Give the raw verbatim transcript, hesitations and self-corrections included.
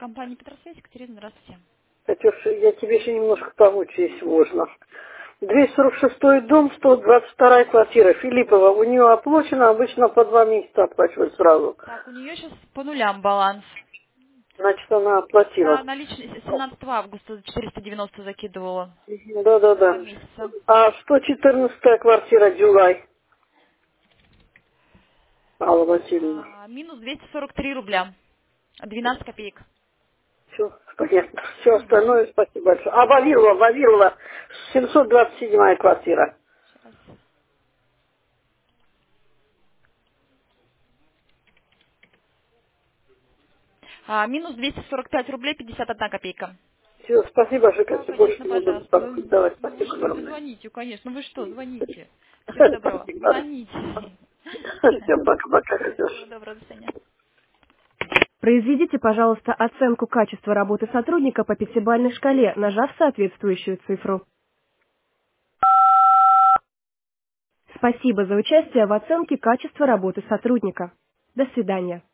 компания Петросвязь. Екатерина, здравствуйте. Катюша, я тебе еще немножко помочь, если можно. двести сорок шестой дом, сто двадцать вторая квартира, Филиппова. У нее оплачено, обычно по два месяца оплачивают сразу. Так, у нее сейчас по нулям баланс. Значит, она Да, оплатила. наличные семнадцатого августа четыреста девяносто закидывала. Два Да-да-да. месяца. А сто четырнадцатая квартира, Дюлай. Алла Васильевна. А, минус двести сорок три рубля. двенадцать копеек. Все, понятно. Все Угу. остальное, спасибо большое. А Вавилова, Вавилова, семьсот двадцать седьмая квартира. Сейчас. А, минус двести сорок пять рублей пятьдесят одна копейка. Все, спасибо большое, Да, Катя. Больше конечно, не буду пожалуйста. беспокоить. Ну, Давай, ну вы спасибо что, вы огромное. звоните, конечно. Ну вы что, звоните. Всего доброго. Спасибо. Звоните. Всем пока-пока, Всего Катюш. доброго, до свидания. Произведите, пожалуйста, оценку качества работы сотрудника по пятибалльной шкале, нажав соответствующую цифру. Спасибо за участие в оценке качества работы сотрудника. До свидания.